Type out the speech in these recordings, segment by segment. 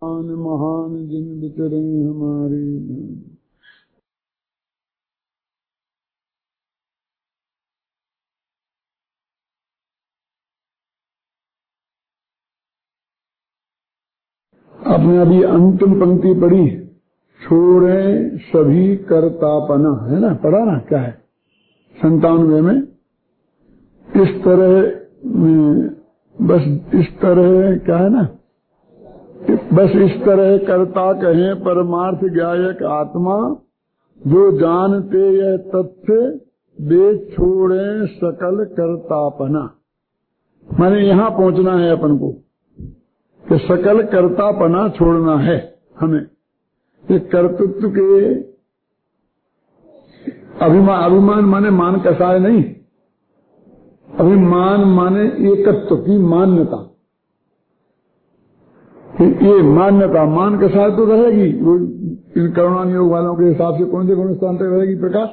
महान जिन बिचरे हमारे आपने अभी अंतिम पंक्ति पढ़ी, छोड़े सभी करतापना, है ना, पढ़ा ना, क्या है 97 में। इस तरह बस इस तरह क्या है ना, बस इस तरह करता कहें परमार्थ ज्ञायक आत्मा, जो जानते यह तथ्य वे छोड़े सकल करतापना। माने यहाँ पहुंचना है अपन को कि सकल कर्तापना छोड़ना है हमें। ये कर्तृत्व के अभिमान माने मान कसाय नहीं, अभिमान माने एकत्व की मान्यता। ये मान्यता मान कसाय तो रहेगी, वो इन करुणा योग वालों के हिसाब से कौन से स्थान तक रहेगी प्रकाश?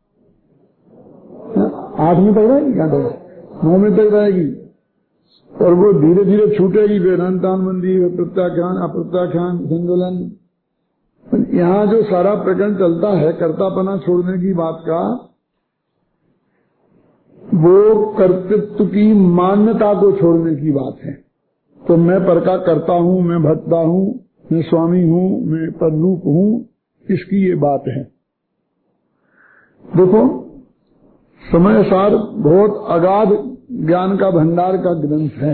8 में तक रहेगी, क्या 9 में तक रहेगी, और वो धीरे धीरे छूटेगी। वेदांतान मंदी, प्रत्याख्यान, अप्रत्याख्यान, संतुलन। यहाँ जो सारा प्रकरण चलता है कर्तापना छोड़ने की बात का, वो कर्तृत्व की मान्यता को छोड़ने की बात है। तो मैं पर का करता हूँ, मैं भक्ता हूँ, मैं स्वामी हूँ, मैं पररूप हूँ, इसकी ये बात है। देखो, समय सार बहुत अगाध ज्ञान का भंडार का ग्रंथ है।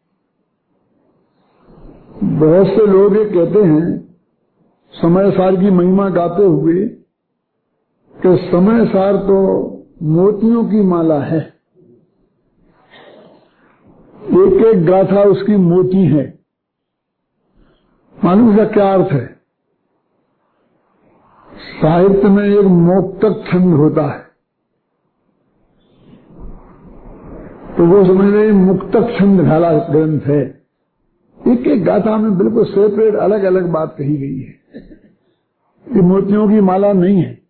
बहुत से लोग ये कहते हैं समय सार की महिमा गाते हुए कि समय सार तो मोतियों की माला है, एक एक गाथा उसकी मोती है। मालूम इसका क्या अर्थ है? साहित्य में एक मोक्तक छंद होता है, तो वो समझ रहे मुक्तक छंद ढाला ग्रंथ है। एक एक गाथा में बिल्कुल सेपरेट अलग अलग बात कही गई है। ये मोतियों की माला नहीं है,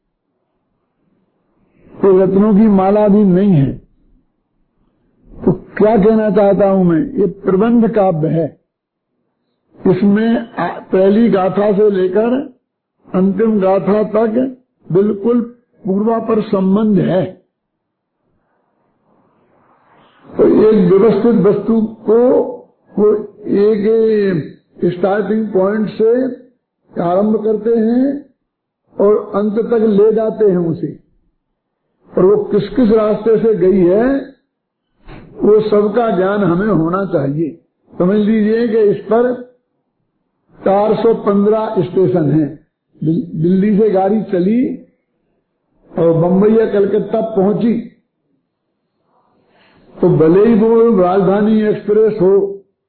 तो रत्नों की माला भी नहीं है। तो क्या कहना चाहता हूं मैं, ये प्रबंध काव्य है। इसमें पहली गाथा से लेकर अंतिम गाथा तक बिल्कुल पूर्वापर संबंध है। तो एक व्यवस्थित वस्तु को वो एक स्टार्टिंग पॉइंट से आरंभ करते हैं और अंत तक ले जाते हैं उसे, और वो किस किस रास्ते से गई है वो सबका ज्ञान हमें होना चाहिए। समझ लीजिए कि इस पर 415 स्टेशन हैं। दिल्ली से गाड़ी चली और बम्बई या कलकत्ता पहुंची, तो भले ही वो राजधानी एक्सप्रेस हो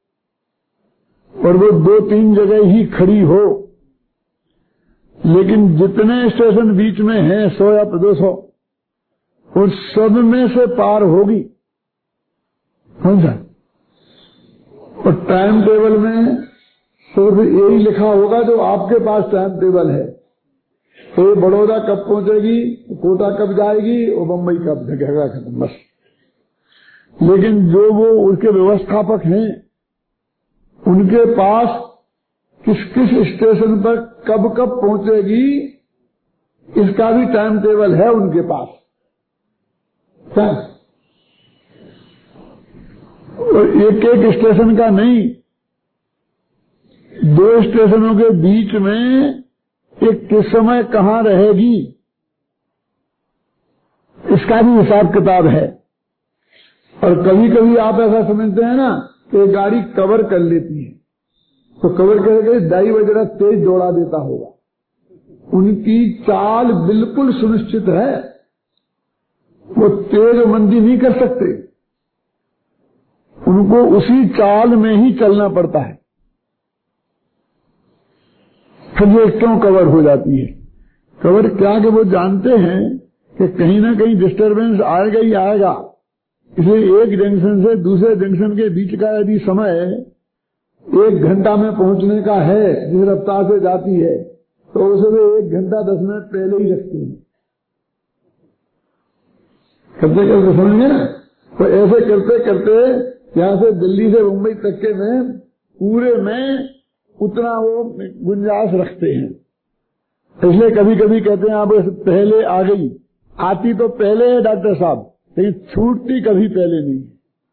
और वो 2-3 जगह ही खड़ी हो, लेकिन जितने स्टेशन बीच में हैं 100 या 200, उन सब में से पार होगी। समझा? और टाइम टेबल में सिर्फ यही लिखा होगा जो आपके पास टाइम टेबल है। तो ये बड़ौदा कब पहुंचेगी, कोटा कब जाएगी, और बम्बई कब जगह खत्म, बस। लेकिन जो वो उसके व्यवस्थापक हैं, उनके पास किस किस स्टेशन पर कब कब पहुंचेगी इसका भी टाइम टेबल है उनके पास। और एक एक स्टेशन का नहीं, 2 स्टेशनों के बीच में एक किस समय कहाँ रहेगी इसका भी हिसाब किताब है। और कभी कभी आप ऐसा समझते हैं ना कि गाड़ी कवर कर लेती है, तो कवर करके दाई वगैरह तेज दौड़ा देता होगा। उनकी चाल बिल्कुल सुनिश्चित है, वो तेज मंदी नहीं कर सकते, उनको उसी चाल में ही चलना पड़ता है। फिर ये क्यों कवर हो जाती है? कवर क्या कि वो जानते हैं कि कहीं ना कहीं डिस्टरबेंस आएगा ही आएगा, इसलिए एक जंक्शन से दूसरे जंक्शन के बीच का यदि समय 1 घंटा में पहुंचने का है, जिस रफ्तार से जाती है, तो उसे वे 1 घंटा 10 मिनट पहले ही रखते हैं। करते करते समझेंगे ना, तो ऐसे करते करते यहां से दिल्ली से मुंबई तक के में पूरे में उतना वो गुंजाइश रखते हैं। इसलिए कभी कभी कहते हैं आप पहले आ गई, आती तो पहले है डॉक्टर साहब, लेकिन छूटती कभी पहले नहीं।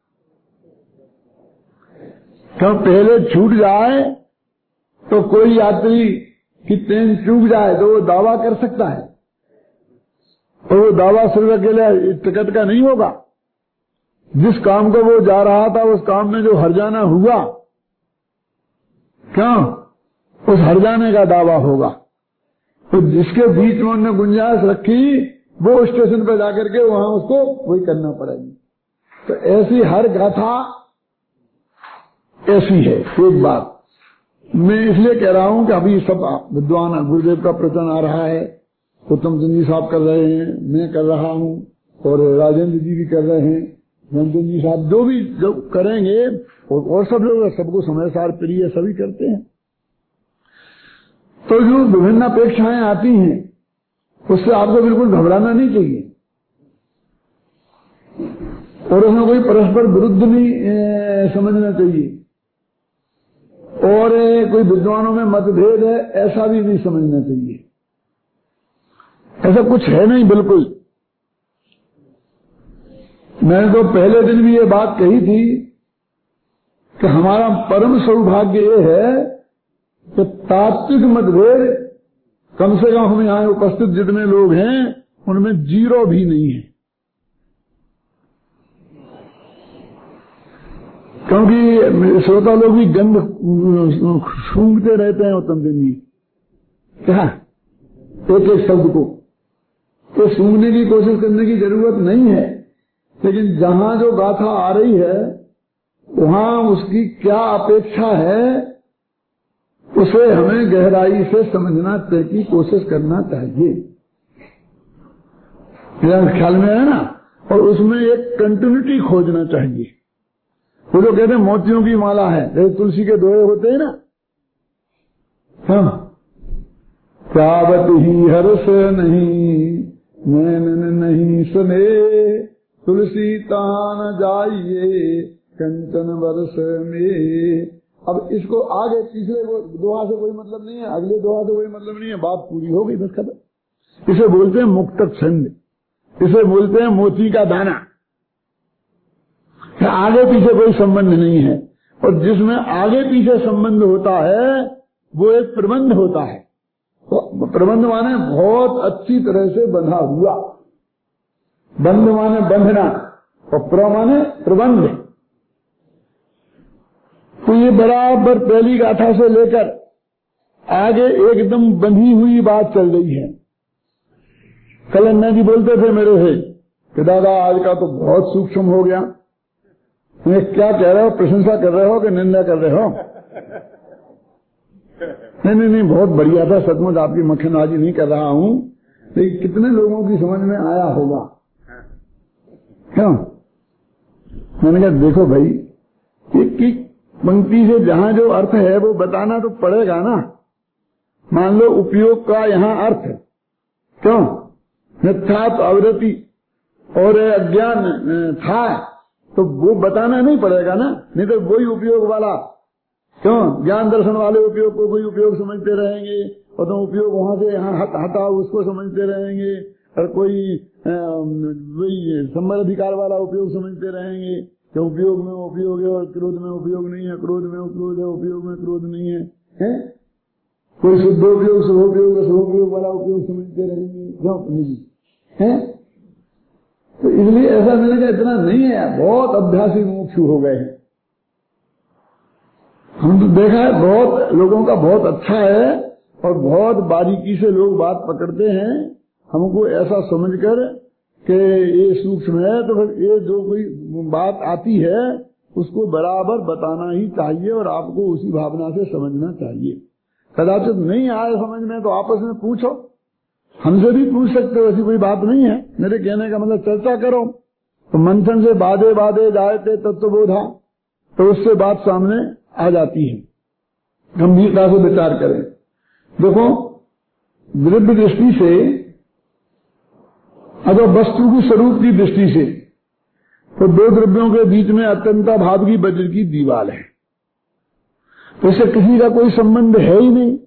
क्यों पहले छूट जाए तो कोई यात्री की ट्रेन चूक जाए तो वो दावा कर सकता है, और वो दावा सिर्फ अकेले टिकट का नहीं होगा। जिस काम को वो जा रहा था उस काम में जो हर्जाना हुआ, क्यों उस हर्जाने का दावा होगा। तो जिसके बीच में उन्होंने गुंजाइश रखी वो स्टेशन पर जाकर के वहां उसको वही करना पड़ेगी। तो ऐसी हर गाथा ऐसी है। एक बात मैं इसलिए कह रहा हूं कि अभी सब विद्वान गुरुदेव का प्रवचन आ रहा है, उत्तम चंद जी साहब कर रहे हैं, मैं कर रहा हूं, और राजेंद्र जी भी कर रहे हैं, रंजन जी साहब जो भी जो करेंगे, और सब लोग, सबको समय सार प्रिय सभी करते हैं। तो जो विभिन्न अपेक्षाएं आती हैं उससे आपको बिल्कुल घबराना नहीं चाहिए, और उसमें कोई परस्पर विरुद्ध नहीं समझना चाहिए, और कोई विद्वानों में मतभेद है ऐसा भी नहीं समझना चाहिए। ऐसा कुछ है नहीं बिल्कुल। मैंने तो पहले दिन भी ये बात कही थी कि हमारा परम सौभाग्य ये है कि तात्विक मतभेद कम से कम हम यहां उपस्थित जितने लोग हैं उनमें 0 भी नहीं है। क्योंकि श्रोता लोग भी गंध सूंघते रहते हैं उत्तम दिन जी, क्या एक एक शब्द को, तो सूंघने की कोशिश करने की जरूरत नहीं है, लेकिन जहां जो गाथा आ रही है वहां उसकी क्या अपेक्षा है उसे हमें गहराई से समझना की कोशिश करना चाहिए। मेरा ख्याल में है ना, और उसमें एक कंटिन्यूटी खोजना चाहिए। वो जो कहते हैं मोतियों की माला है, जैसे तुलसी के दोहे होते हैं ना, हाँ, प्यावत ही हर्ष नहीं नैन नहीं सुने, तुलसी तान जाइए कंचन वर्ष में। अब इसको आगे पिछले दोहा से कोई मतलब नहीं है, अगले दोहा से कोई मतलब नहीं है, बात पूरी हो गई, बस खत्म। इसे बोलते हैं मुक्तक छंद, इसे बोलते हैं मोती का दाना। आगे पीछे कोई संबंध नहीं है, और जिसमें आगे पीछे संबंध होता है वो एक प्रबंध होता है। तो प्रबंध माने बहुत अच्छी तरह से बंधा हुआ, बंध माने बंधना, और प्र माने प्रबंध। तो ये बराबर पहली गाथा से लेकर आगे एकदम बंधी हुई बात चल रही है। कल अन्ना जी बोलते थे मेरे से कि दादा आज का तो बहुत सूक्ष्म हो गया। मैं क्या कह रहे हो, प्रशंसा कर रहे हो कि निंदा कर रहे हो? नहीं, बहुत बढ़िया था, सचमुच आपकी मक्खनबाजी नहीं कर रहा हूं, लेकिन कितने लोगों की समझ में आया होगा, क्यों? मैंने कहा देखो भाई, एक पंक्ति से जहां जो अर्थ है वो बताना तो पड़ेगा ना। मान लो उपयोग का यहाँ अर्थ, क्यों मिथ्यात्व आवृत्ति और अज्ञान था, तो वो बताना नहीं पड़ेगा ना, नहीं तो वही उपयोग वाला, क्यों ज्ञान दर्शन वाले उपयोग को कोई उपयोग समझते रहेंगे, और तो उपयोग वहां से यहाँ हटाओ उसको समझते रहेंगे, और कोई वही संबल अधिकार वाला उपयोग समझते रहेंगे कि उपयोग में उपयोग है और क्रोध में उपयोग नहीं है, क्रोध में क्रोध है, उपयोग में क्रोध नहीं है, है? कोई शुद्धोपयोग शुभोपयोग शुभोपयोग वाला उपयोग समझते रहेंगे, क्यों है? तो इसलिए ऐसा मैंने कहा इतना नहीं है, बहुत अभ्यासी मुमुक्षु हो गए हैं। हम तो देखा है बहुत लोगों का बहुत अच्छा है, और बहुत बारीकी से लोग बात पकड़ते हैं। हमको ऐसा समझकर कि ये सूक्ष्म है, तो फिर ये जो कोई बात आती है उसको बराबर बताना ही चाहिए, और आपको उसी भावना से समझना चाहिए। कदाचित नहीं आए समझ में तो आपस में पूछो, हमसे भी पूछ सकते हो, ऐसी कोई बात नहीं है। मेरे कहने का मतलब चर्चा करो, तो मंथन से बाधे बाधे जायते तत्वबोधा, तो उससे बात सामने आ जाती है। गंभीरता से विचार करें। देखो द्रव्य दृष्टि से अगर वस्तु की स्वरूप की दृष्टि से तो दो द्रव्यों के बीच में अत्यंता भाव की वज्र की दीवार है। तो इससे किसी का कोई संबंध है ही नहीं।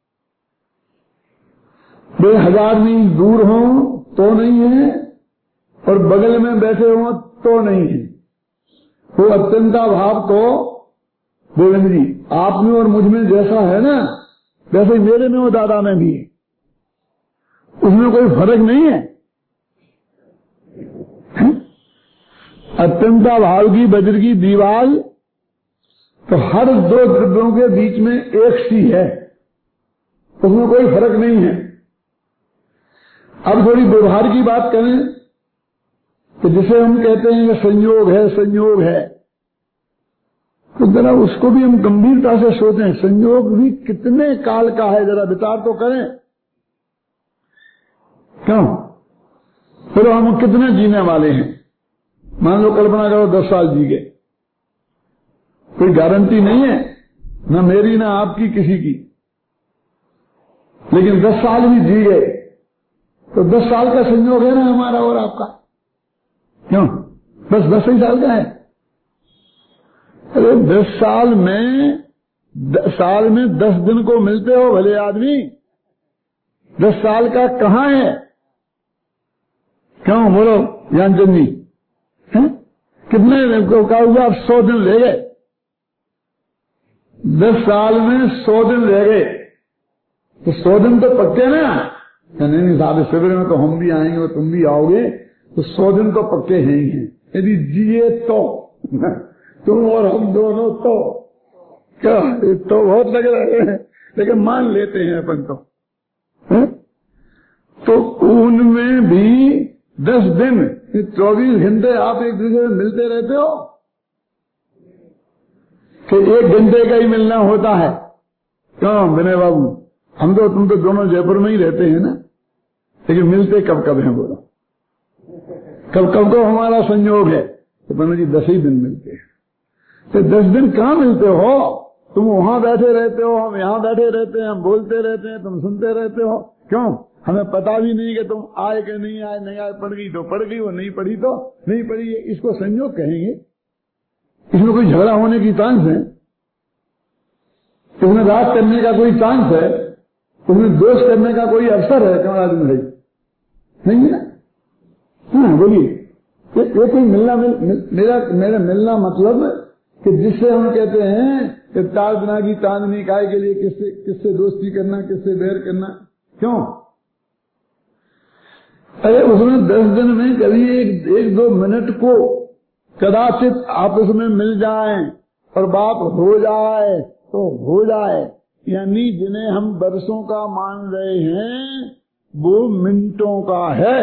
वे 1000 मील दूर हो तो नहीं है और बगल में बैठे हो तो नहीं है। वो अत्यंता भाव तो गोविंद जी आप में और मुझ में जैसा है ना, वैसे ही मेरे में और दादा में भी है, उसमें कोई फर्क नहीं है। अत्यंता भाव की वज्र की दीवार तो हर दो द्रव्यों के बीच में एक सी है, उसमें कोई फर्क नहीं है। अब थोड़ी व्यवहार की बात करें तो जिसे हम कहते हैं कि संयोग है, संयोग है, तो जरा उसको भी हम गंभीरता से सोचें। संयोग भी कितने काल का है, जरा विचार तो करें। क्यों? फिर हम कितने जीने वाले हैं? मान लो कल्पना करो 10 साल जी गए, कोई गारंटी नहीं है, ना मेरी ना आपकी किसी की, लेकिन 10 साल भी जी गए तो 10 साल का संयोग है ना हमारा और आपका। क्यों? बस 10 ही साल का है। अरे 10 साल में 10 दिन को मिलते हो भले आदमी, 10 साल का कहाँ है? क्यों बोलो ज्ञानचंद जी? कितने का हुआ? 100 दिन ले गए, 10 साल में 100 दिन रह गए, तो 100 दिन तो पक्के ना? नहीं साहब, शिविर में तो हम भी आएंगे और तुम भी आओगे, तो 100 दिन तो पक्के हैं ही हैं। यदि जिए तो तुम और हम दोनों तो क्या, तो बहुत लग रहे हैं, लेकिन मान लेते हैं अपन तो। तो उनमें भी 10 दिन 24 घंटे आप एक दूसरे से मिलते रहते हो कि 1 घंटे का ही मिलना होता है? क्यों विनय बाबू? हम तो तुम तो दोनों जयपुर में ही रहते हैं ना, लेकिन मिलते कब कब हैं बोलो? कब कब को हमारा संयोग है? तो बना जी 10 ही दिन मिलते हैं। तो 10 दिन कहाँ मिलते हो? तुम वहां बैठे रहते हो, हम यहाँ बैठे रहते हैं, हम बोलते रहते हैं, तुम सुनते रहते हो। क्यों? हमें पता भी नहीं कि तुम आए कि नहीं आए, नहीं आए, पढ़ गई तो पढ़ गई, वो नहीं पढ़ी तो नहीं पढ़ी। इसको संयोग कहेंगे? इसमें कोई झगड़ा होने की चांस है? इसमें राग करने का कोई चांस है? उसमें दोष करने का कोई अवसर है कमराज भाई? नहीं है ना? हाँ बोलिए। ये कोई मिलना मेरा मिलना मतलब कि जिससे हम कहते हैं कि 4 दिना की चांदनी काय के लिए किससे दोस्ती करना, किससे बैर करना? क्यों? अरे उसमें 10 दिन में कभी एक 2 मिनट को कदाचित आपस में मिल जाए और बात हो जाए तो हो जाए, यानी जिन्हें हम वर्षों का मान रहे हैं वो मिनटों का है।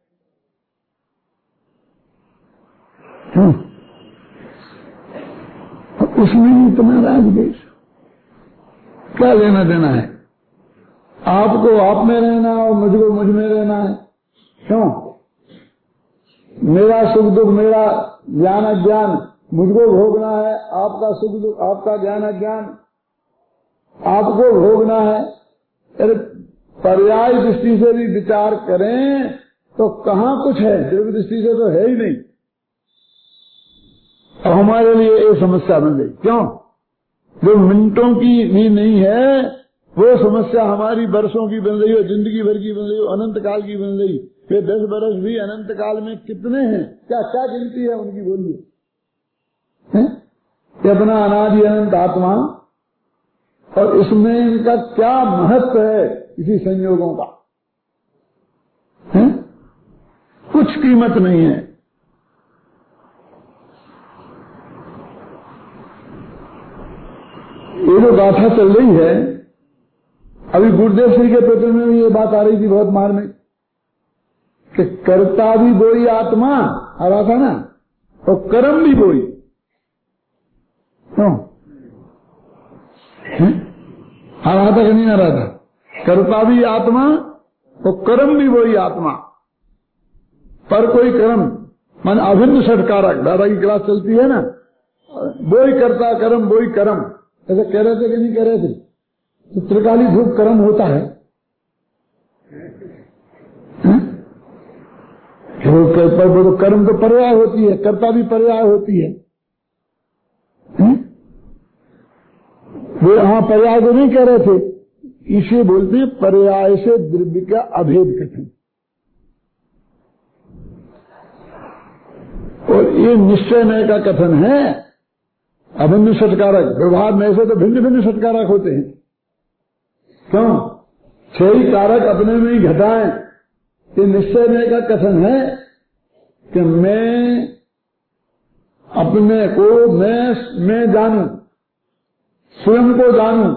उसमें इतना राजदेश क्या लेना देना है? आपको आप में रहना और मुझको मुझ में रहना है। क्यों? मेरा सुख दुख, मेरा ज्ञान अज्ञान मुझको भोगना है, आपका सुख दुख, आपका ज्ञान अज्ञान आपको भोगना है। अरे पर्याय दृष्टि से भी विचार करें तो कहाँ कुछ है, द्रव्य दृष्टि से तो है ही नहीं। और हमारे लिए ये समस्या बन गई। क्यों? जो मिनटों की भी नहीं है वो समस्या हमारी वर्षों की बन रही हो, जिंदगी भर की बन रही हो, अनंत काल की बन रही। ये 10 वर्ष भी अनंत काल में कितने हैं? क्या क्या गिनती है उनकी? बोलिए। अपना अनादि अनंत आत्मा, और इसमें इनका क्या महत्व है इसी संयोगों का? है? कुछ कीमत नहीं है। ये जो गाथा चल रही है, अभी गुरुदेव श्री के पेपर में भी ये बात आ रही थी बहुत मार में कि कर्ता भी वही आत्मा आ रहा था ना, और कर्म भी वही। क्यों आ रहा था कि नहीं आ रहा था? कर्ता भी आत्मा और कर्म भी वही आत्मा, पर कोई कर्म मान अभिन्न षटकारक। दादा की क्लास चलती है ना, वही कर्ता कर्म वही कर्म, ऐसा कह रहे थे कि नहीं कह रहे थे? तो त्रिकाली धूप कर्म होता है। तो कर्म तो पर्याय होती है, कर्ता भी पर्याय होती है। वो यहाँ पर्याय को नहीं कह रहे थे, इसे बोलते हैं पर्याय से द्रव्य का अभेद कथन। और ये निश्चय नय का कथन है अभिन्न षटकारक। व्यवहार में से तो भिन्न भिन्न षटकारक होते हैं। क्यों? 6 ही कारक अपने में ही घटाएं। ये निश्चय नय का कथन है कि मैं अपने को मैं जानूं, स्वयं को जानूं,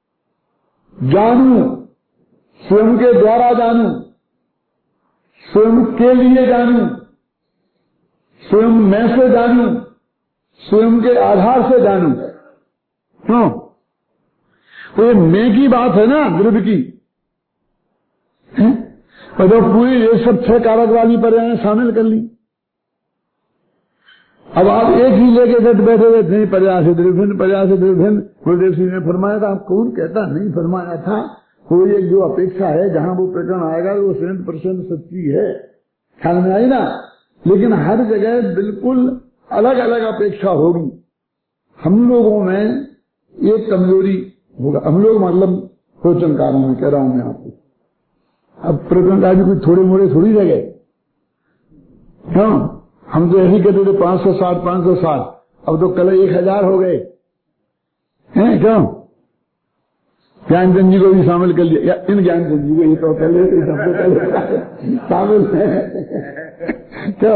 स्वयं के द्वारा जानूं, स्वयं के लिए जानूं, स्वयं मैं से जानूं, स्वयं के आधार से जानूं। क्यों? तो ये मैं की बात है ना, द्रव्य की। तो जो पूरी ये सब 6 कारक वाली पर्याय शामिल कर ली। अब आप एक ही लेके बैठे हुए नहीं, पर्याय से द्रव्य, पर्याय से द्रव्य। गुरुदेव सिंह ने फरमाया था, आप कौन कहता नहीं फरमाया था। कोई एक जो अपेक्षा है जहां वो प्रकरण आएगा वो 100% सच्ची है, ख्याल में आई ना। लेकिन हर जगह बिल्कुल अलग अलग अपेक्षा होगी। हम लोगों में एक कमजोरी होगा, हम लोग मतलब प्रवचनकारों में कह रहा हूं मैं आपको। अब प्रवचनकार भी कुछ थोड़े मोड़े थोड़ी रह गए। क्यों? हम तो ऐसे कहते थे 560, अब तो कल 1000 हो गए हैं। क्यों? ज्ञानचंद जी को भी शामिल कर लिया, इन ज्ञानचंद जी को ही तो पहले सबसे पहले शामिल है। क्यों?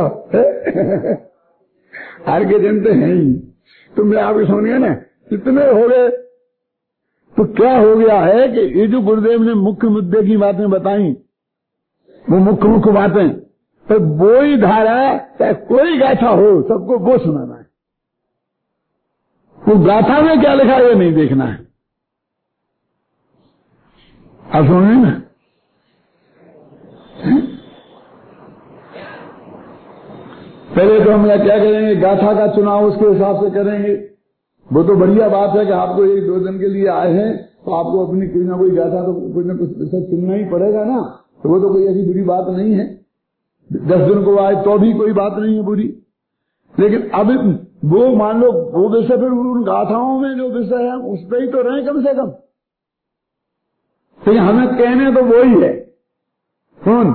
हर के जनते हैं ही। तो मैं आपको समझ गया ना, इतने हो गए। तो क्या हो गया है कि ये जो गुरुदेव ने मुख्य मुद्दे की बातें बताई, वो मुख्य बातें, तो वो ही धारा चाहे कोई गाथा हो सबको वो सुनाना है। वो गाथा में क्या लिखा है ये नहीं देखना है। आप समझे ना? पहले तो हम क्या करेंगे, गाथा का चुनाव उसके हिसाब से करेंगे। वो तो बढ़िया बात है कि आपको 1-2 दिन के लिए आए हैं तो आपको अपनी कोई ना कोई गाथा तो कुछ ना कुछ सुनना ही पड़ेगा ना। तो वो तो कोई ऐसी बुरी बात नहीं है। 10 दिन को आए तो भी कोई बात नहीं है बुरी। लेकिन अब वो मान लो वो विषय, फिर उन गाथाओं में जो विषय है उस पर ही तो रहे कम से कम। लेकिन हमें कहने तो वो ही है। कौन?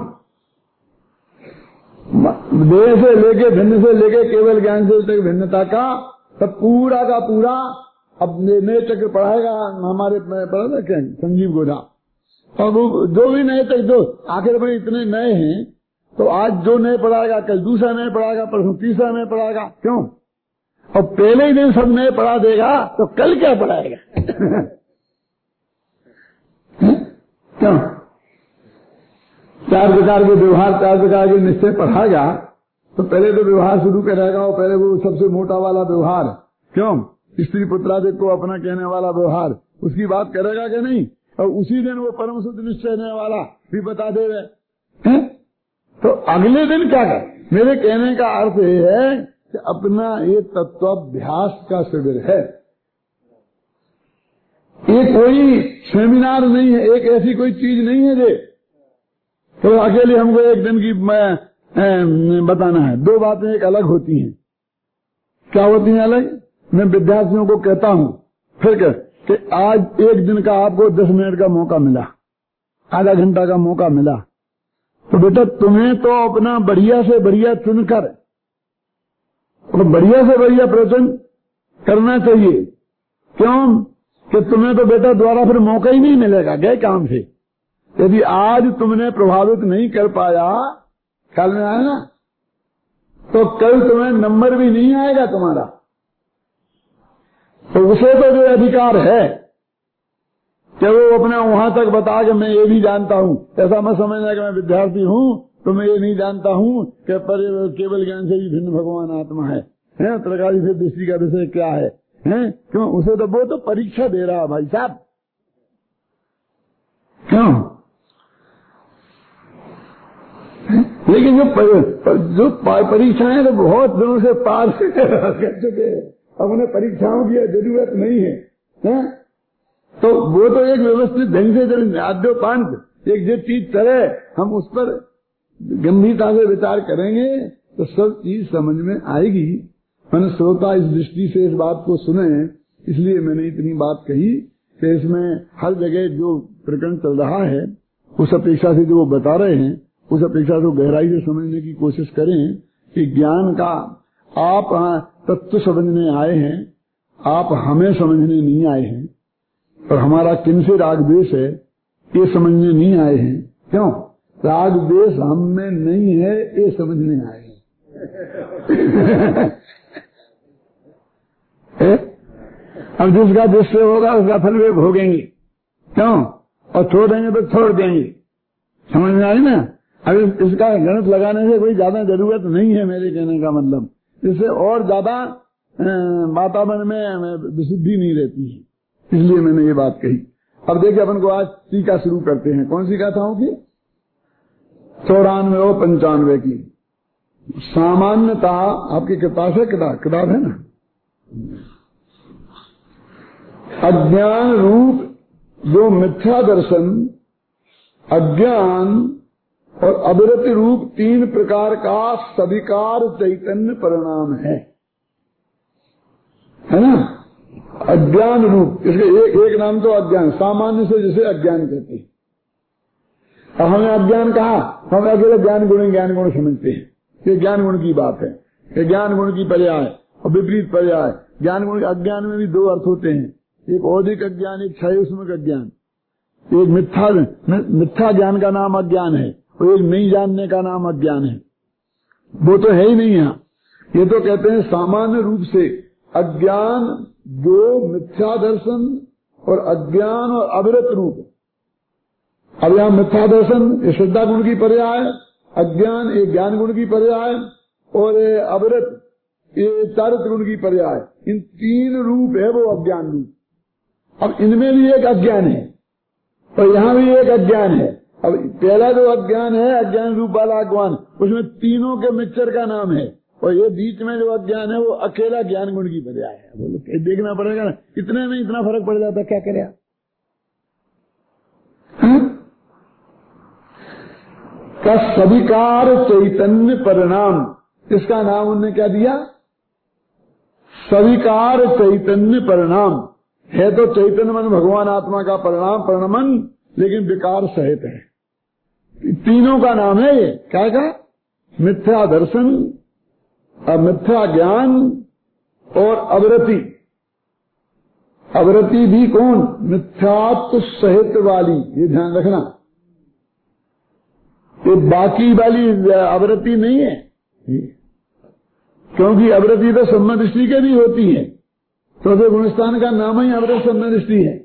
देह से लेके भिन्न से लेके केवल ज्ञान से तक भिन्नता का तब पूरा का पूरा। अब नए चक्र पढ़ाएगा हमारे पढ़ा था क्या संजीव गोधा, और वो जो भी नए तक जो आखिर में इतने नए हैं, तो आज जो नए पढ़ाएगा कल दूसरा नए पढ़ाएगा, परसों तीसरा नए पढ़ाएगा। क्यों? और पहले ही दिन सब नए पढ़ा देगा तो कल क्या पढ़ाएगा? क्यों? 4 प्रकार के व्यवहार, 4 प्रकार के निश्चय पढ़ाएगा तो पहले तो व्यवहार शुरू करेगा, और पहले वो सबसे मोटा वाला व्यवहार, क्यों, स्त्री पुत्रादिक को अपना कहने वाला व्यवहार, उसकी बात करेगा कि नहीं? और उसी दिन वो परम शुद्ध निश्चय वाला भी बता दे रहे। तो अगले दिन क्या कर? मेरे कहने का अर्थ ये है कि अपना ये तत्वाभ्यास का शिविर है। ये कोई सेमिनार नहीं है, एक ऐसी कोई चीज नहीं है जे तो अकेले हमको एक दिन की बताना है। 2 बातें एक अलग होती हैं। क्या होती हैं अलग? मैं विद्यार्थियों को कहता हूं फिर कि आज एक दिन का आपको 10 मिनट का मौका मिला, आधा घंटा का मौका मिला, तो बेटा तुम्हें तो अपना बढ़िया से बढ़िया चुनकर और बढ़िया से बढ़िया प्रवचन करना चाहिए। क्यों? कि तुम्हें तो बेटा द्वारा फिर मौका ही नहीं मिलेगा गए काम से। यदि आज तुमने प्रभावित नहीं कर पाया, ख्याल में आया ना, तो कल तुम्हें नंबर भी नहीं आएगा तुम्हारा। तो उसे तो जो अधिकार है कि वो अपना वहां तक बता कि मैं ये भी जानता हूं, ऐसा मत समझना कि मैं विद्यार्थी हूं तो मैं ये नहीं जानता हूं कि पर केवल ज्ञान से भी भिन्न भगवान आत्मा है, प्रकाश से दृष्टि का विषय क्या है, क्यों? उसे तो वो तो परीक्षा दे रहा भाई साहब। क्यों? लेकिन जो परीक्षाएं तो बहुत दिनों से पार कर चुके हैं, अब उन्हें परीक्षाओं की जरूरत नहीं है, तो वो तो एक व्यवस्थित ढंग से आद्योपांत एक जो चीज तरह हम उस पर गंभीरता से विचार करेंगे तो सब चीज समझ में आएगी। मैंने श्रोता इस दृष्टि से इस बात को सुने इसलिए मैंने इतनी बात कही कि इसमें हर जगह जो प्रकरण चल रहा है उस अपेक्षा से जो वो बता रहे हैं उस अपेक्षा से गहराई से समझने की कोशिश करें कि ज्ञान का आप तत्व समझने आए हैं, आप हमें समझने नहीं आए हैं, और हमारा किनसे राग द्वेष है ये समझने नहीं आए हैं। क्यों? राग द्वेष हम में नहीं है, ये समझने आए हैं। अब जिसका जिससे होगा उसका फल वे भोगेंगे। क्यों? और छोड़ेंगे तो छोड़ देंगे। समझ में आई ना? अब इसका गणित लगाने से कोई ज्यादा जरूरत नहीं है, मेरे कहने का मतलब। इससे और ज्यादा वातावरण में विशुद्धि नहीं रहती है, इसलिए मैंने ये बात कही। अब देखिए अपन को आज टीका शुरू करते हैं। कौन सी गाथाओं की? 94 और 95 की। सामान्यता आपकी किताब से किताब है ना। अज्ञान रूप जो मिथ्या दर्शन, अज्ञान और अविरति रूप 3 प्रकार का सविकार चैतन्य परिणाम है ना। अज्ञान रूप, इसके एक नाम तो अज्ञान, सामान्य से जिसे अज्ञान कहते हैं। अब हमें अज्ञान कहा, हम अकेले ज्ञान गुण समझते हैं। ये ज्ञान गुण की बात है। ये ज्ञान गुण की पर्याय और विपरीत पर्याय। ज्ञान गुण अज्ञान में भी 2 अर्थ होते हैं, एक औदिक अज्ञान, एक क्षयस्मक अज्ञान। एक मिथ्या ज्ञान का नाम अज्ञान है और एक नहीं जानने का नाम अज्ञान है। वो तो है ही नहीं यहाँ। ये तो कहते हैं सामान्य रूप से अज्ञान जो मिथ्या दर्शन और अज्ञान और अविरत रूप। अब यहाँ मिथ्या दर्शन ये श्रद्धा गुण की पर्याय, अज्ञान ये ज्ञान गुण की पर्याय और अविरत ये चारित्र गुण की पर्याय। इन 3 रूप है वो अज्ञान रूप। अब इनमें भी एक अज्ञान है और यहाँ भी एक अज्ञान है। अब पहला जो अज्ञान है अज्ञान रूप वाला अज्ञान, उसमें तीनों के मिक्सचर का नाम है, और ये बीच में जो अज्ञान है वो अकेला ज्ञान गुण की पर्याय है। बोलो देखना पड़ेगा ना, इतने में इतना फर्क पड़ जाता, क्या करे आप? का सविकार चैतन्य परिणाम, इसका नाम उन्होंने क्या दिया? सविकार चैतन्य परिणाम है। तो चैतन्य मन भगवान आत्मा का परिणाम, परिणमन, लेकिन विकार सहित है। तीनों का नाम है ये। क्या का? मिथ्या दर्शन, मिथ्या ज्ञान और अविरति। अविरति भी कौन? मिथ्यात्व सहित वाली, ये ध्यान रखना। ये बाकी वाली अविरति नहीं है, क्योंकि अविरति तो सम्य दृष्टि के भी होती है। तो गुणस्थान का नाम ही अविरत सम्य दृष्टि है।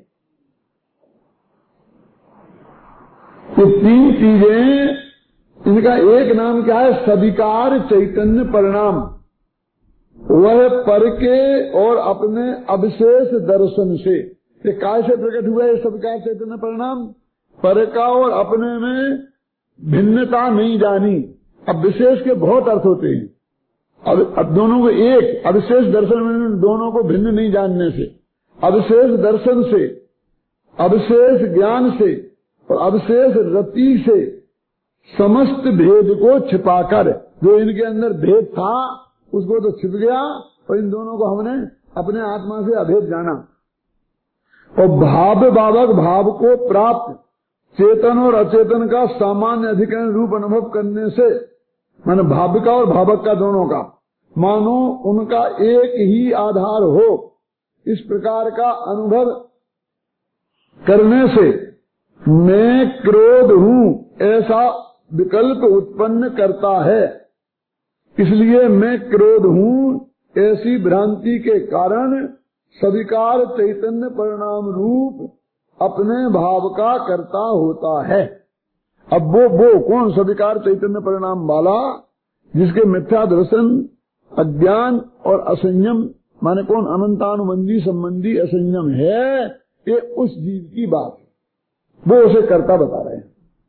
ये 3 चीजें, इनका एक नाम क्या है? सविकार चैतन्य परिणाम। वह पर के और अपने अविशेष दर्शन से, ये काय से प्रकट हुआ है सविकार चैतन्य परिणाम? पर का और अपने में भिन्नता नहीं जानी। अब विशेष के बहुत अर्थ होते हैं। अब दोनों को एक अविशेष दर्शन में, दोनों को भिन्न नहीं जानने से, अविशेष दर्शन से, अविशेष ज्ञान से और अविशेष रति से समस्त भेद को छिपाकर, जो इनके अंदर भेद था उसको तो छिप गया, और इन दोनों को हमने अपने आत्मा से अभेद जाना। और भाव भावक भाव को प्राप्त चेतन और अचेतन का सामान्य अधिकरण रूप अनुभव करने से, मानो भाव का और भावक का दोनों का, मानो उनका एक ही आधार हो, इस प्रकार का अनुभव करने से मैं क्रोध हूँ ऐसा विकल्प उत्पन्न करता है। इसलिए मैं क्रोध हूँ ऐसी भ्रांति के कारण सविकार चैतन्य परिणाम रूप अपने भाव का कर्ता होता है। अब वो कौन? सविकार चैतन्य परिणाम वाला, जिसके मिथ्या दर्शन, अज्ञान और असंयम, माने कौन? अनंतानुबंधी संबंधी असंयम है। ये उस जीव की बात है, वो उसे कर्ता बता रहे हैं।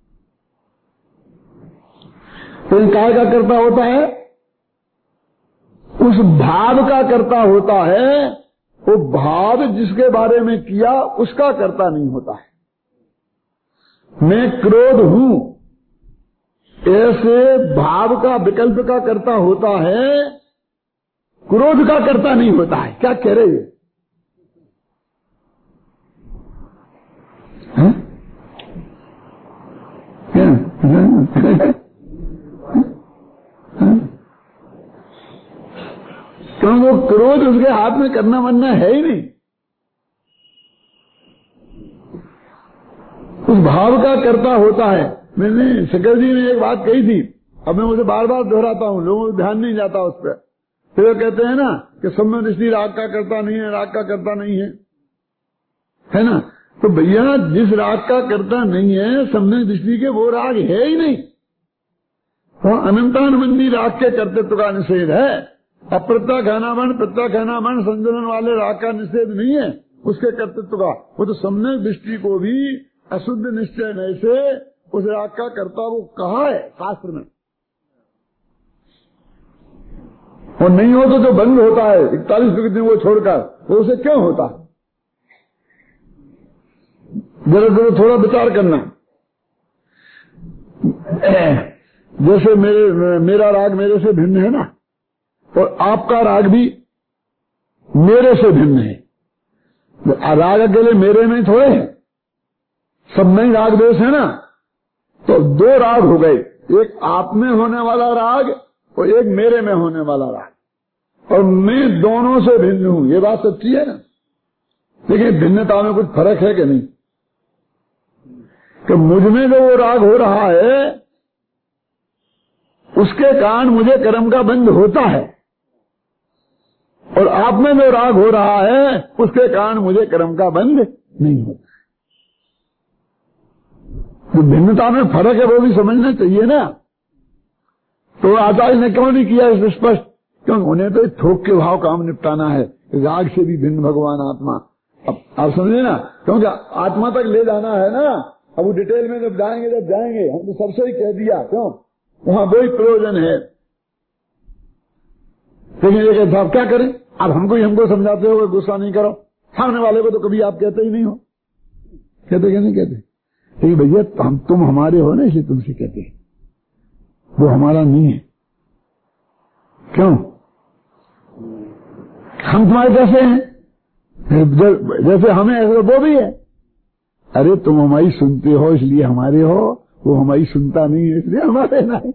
तो काय का कर्ता होता है? उस भाव का कर्ता होता है। वो भाव जिसके बारे में किया उसका कर्ता नहीं होता है। मैं क्रोध हूं ऐसे भाव का विकल्प का कर्ता होता है, क्रोध का कर्ता नहीं होता है। क्या कह रहे हैं? क्योंकि वो क्रोध उसके हाथ में करना बनना है ही नहीं। उस भाव का कर्ता होता है। मैंने शंकर जी ने एक बात कही थी, अब मैं उसे बार बार दोहराता हूँ, लोगों को ध्यान नहीं जाता उस पर। फिर वो कहते हैं ना कि सम्यक दृष्टि राग का कर्ता नहीं है, राग का कर्ता नहीं है ना। तो भैया जिस राग का कर्ता नहीं है सम्यक दृष्टि के, वो राग है ही नहीं। तो अनंतानुबंधी राग के कर्तृत्व का निषेध है। अप्रत्याख्यानावर्ण प्रत्याख्यानावर्ण संतुलन वाले राग का निषेध नहीं है उसके कर्तृत्व का। वो तो सम्यक दृष्टि को भी अशुद्ध निश्चय नहीं से उस राग का कर्ता वो कहा है शास्त्र में। और नहीं हो तो जो बंद होता है 41 प्रकृति वो छोड़कर, वो उसे क्यों होता है? जरा थोड़ा विचार करना। जैसे मेरा राग मेरे से भिन्न है ना, और आपका राग भी मेरे से भिन्न है। राग अकेले मेरे में थोड़े हैं, सब में राग दोष है ना। तो दो राग हो गए, एक आप में होने वाला राग और एक मेरे में होने वाला राग, और मैं दोनों से भिन्न हूं। ये बात सच्ची है ना। लेकिन भिन्नता में कुछ फर्क है कि नहीं? कि मुझ में जो वो राग हो रहा है उसके कारण मुझे कर्म का बंध होता है, और आप में जो राग हो रहा है उसके कारण मुझे कर्म का बंध नहीं होता। जो भिन्नता में फर्क है वो भी समझना चाहिए ना। तो आचार्य ने क्यों नहीं किया इस स्पष्ट? क्योंकि उन्हें तो थोक के भाव काम निपटाना है। राग से भी भिन्न भगवान आत्मा, अब आप समझे ना, क्योंकि आत्मा तक ले जाना है ना। अब वो डिटेल में जब जाएंगे हम तो सबसे ही कह दिया, क्यों वहां वही प्रयोजन है। लेकिन ये कहते आप क्या करें, आप हमको समझाते हो, गुस्सा नहीं करो। सामने वाले को तो कभी आप कहते ही नहीं हो। कहते क्या नहीं कहते? लेकिन भैया तुम हमारे हो ना, इसलिए तुमसे कहते हैं, वो हमारा नहीं है। क्यों? हम तुम्हारे जैसे हैं, जैसे हमें ऐसे वो भी है। अरे तुम हमारी सुनते हो इसलिए हमारे हो, वो हमारी सुनता नहीं है इसलिए हमारे नहीं।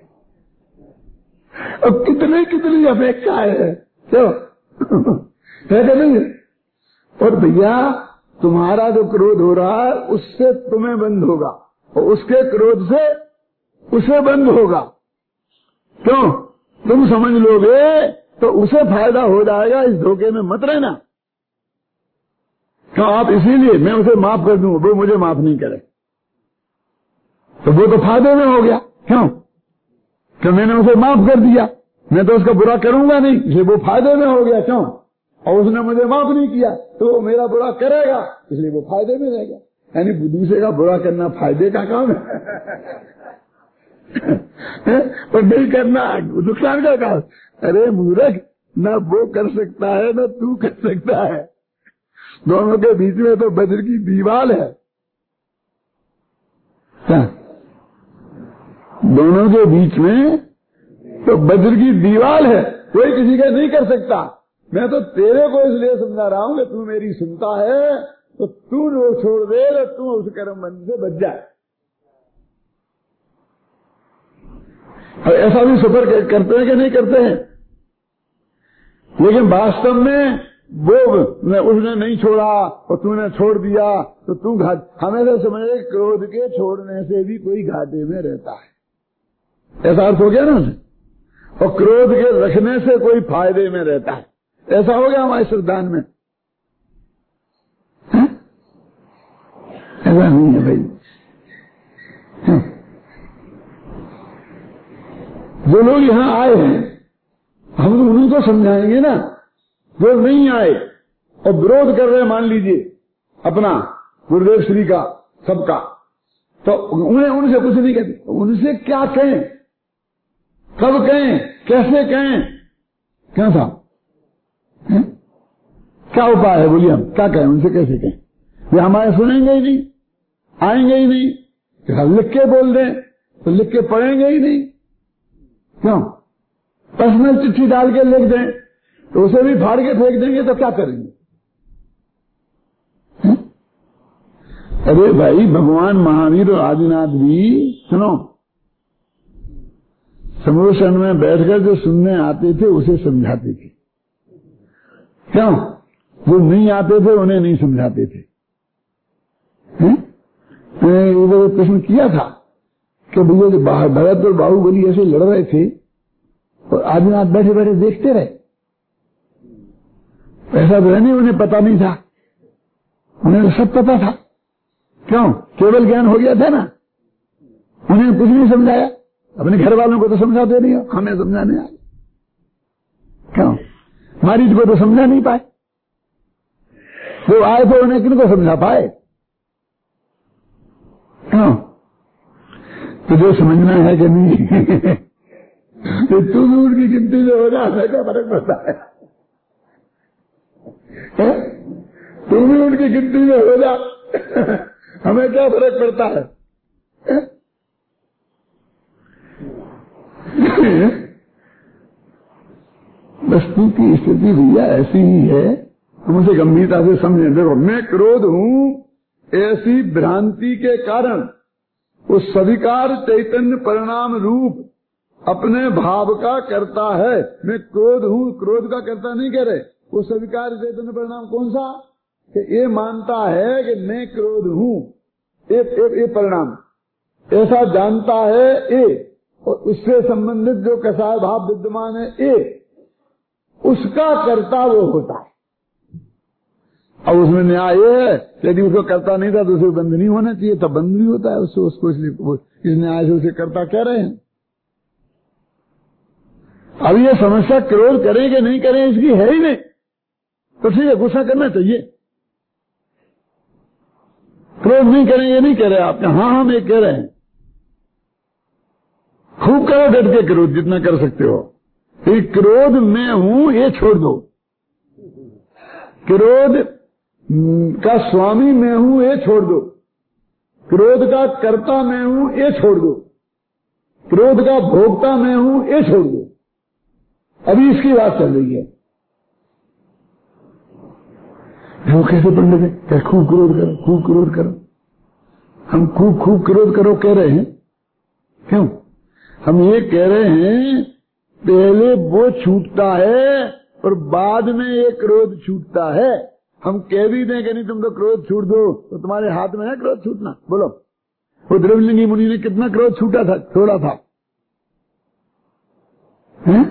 अब कितनी अपेक्षाएं है, क्यों है कि नहीं? और भैया तुम्हारा जो क्रोध हो रहा है उससे तुम्हें बंद होगा, और उसके क्रोध से उसे बंद होगा। क्यों? तुम समझ लोगे तो उसे फायदा हो जाएगा। इस धोखे में मत रहना। क्यों? आप इसीलिए मैं उसे माफ कर दूं, वो मुझे माफ नहीं करे, तो वो तो फायदे में हो गया। क्यों? कि मैंने उसे माफ कर दिया, मैं तो उसका बुरा करूंगा नहीं, इसलिए वो फायदे में हो गया। क्यों? और उसने मुझे माफ नहीं किया तो वो मेरा बुरा करेगा, इसलिए वो फायदे में रहेगा। यानी दूसरे का बुरा करना फायदे का काम है पर नहीं करना नुकसान का काम। अरे मूर्ख, ना वो कर सकता है ना तू कर सकता है। दोनों के बीच में तो वज्र की दीवार है। क्या? दोनों के बीच में तो वज्र की दीवार है, कोई किसी का नहीं कर सकता। मैं तो तेरे को इसलिए समझा रहा हूं कि तू मेरी सुनता है तो तू वो छोड़ दे और तू उस कर्म बंध से बच जाए। और ऐसा भी सफर करते हैं कि नहीं करते हैं? लेकिन वास्तव में वो उसने नहीं छोड़ा और तूने छोड़ दिया तो तू घाट। हमेशा समझे क्रोध के छोड़ने से भी कोई घाटे में रहता है, ऐसा अर्थ हो गया ना। और क्रोध के रखने से कोई फायदे में रहता है, ऐसा हो गया हमारे श्रद्धान में। ऐसा नहीं है भाई। जो लोग यहां आए हैं हम तो उन्हीं को समझाएंगे ना। जो नहीं आए और विरोध कर रहे, मान लीजिए अपना गुरुदेव श्री का सबका, तो उन्हें उनसे कुछ नहीं कहते। उनसे क्या कहें, कब कहें, कैसे कहें? क्या था, क्या उपाय है? बोलिए हम क्या कहें, उनसे कैसे कहें? वे हमारे सुनेंगे ही नहीं, आएंगे ही नहीं। लिख के बोल दें तो लिख के पढ़ेंगे ही नहीं। क्यों? पर्सनल चिट्ठी डाल के लिख दें तो उसे भी फाड़ के फेंक देंगे तो क्या करेंगे? अरे भाई भगवान महावीर और आदिनाथ भी सुनो, समूहसन में बैठकर जो सुनने आते थे उसे समझाते थे। क्यों? जो नहीं आते थे उन्हें नहीं समझाते थे। मैंने प्रश्न किया था कि भैया जो भरत और बाहुबली ऐसे लड़ रहे थे और आदमी आप बैठे बैठे देखते रहे, ऐसा तो है नहीं उन्हें पता नहीं था, उन्हें तो सब पता था। क्यों? केवल ज्ञान हो गया था ना, उन्हें कुछ नहीं समझाया। अपने घर वालों को तो समझाते नहीं हो, हमें समझाने आए। क्यों? मारीच को तो समझा नहीं पाए, वो आए तो उन्हें किनको समझा पाए? क्यों? तुझे समझना है कि नहीं? तो तू भी उनकी गिनती में हो जा, क्या फर्क पड़ता है? तू भी उनकी गिनती में हो जा, हमें क्या फर्क पड़ता है? वस्तु की स्थिति भैया ऐसी ही है, हम उसे गंभीरता से समझे। देखो, मैं क्रोध हूं, ऐसी भ्रांति के कारण उस सविकार चैतन्य परिणाम रूप अपने भाव का करता है। मैं क्रोध हूं, क्रोध का करता नहीं कह रहे। वो सविकार चैतन्य परिणाम कौन सा? कि ये मानता है कि मैं क्रोध हूं, ये परिणाम ऐसा जानता है, ये और उससे संबंधित जो कसाय भाव विद्यमान है, ये उसका कर्ता वो होता है। अब उसमें न्याय ये है, यदि उसको करता नहीं था तो उसे बंद नहीं होना चाहिए, तब बंद नहीं होता है उसको इसलिए इस न्याय से उसे करता कह रहे हैं। अब ये समस्या क्रोध करें कि नहीं करें इसकी है ही नहीं, तो ठीक है गुस्सा करना चाहिए। क्रोध नहीं करें ये नहीं कह रहे आप, हाँ हम ये कह रहे हैं खूब करो, डट के करो जितना कर सकते हो। ये क्रोध में हूं ये छोड़ दो, क्रोध का स्वामी मैं हूं ये छोड़ दो, क्रोध का कर्ता मैं हूं ये छोड़ दो, क्रोध का भोक्ता मैं हूं ये छोड़ दो। अभी इसकी बात चल रही है। वो कैसे पंडित है, खूब क्रोध करो, खूब क्रोध करो। हम खूब क्रोध करो कह रहे हैं, क्यों? हम ये कह रहे हैं पहले वो छूटता है और बाद में ये क्रोध छूटता है। हम कह भी दें कि नहीं तुम तो क्रोध छूट दो, तो तुम्हारे हाथ में है क्रोध छूटना? बोलो, वो द्रविड़लिंगी मुनि ने कितना क्रोध छोड़ा था? हैं?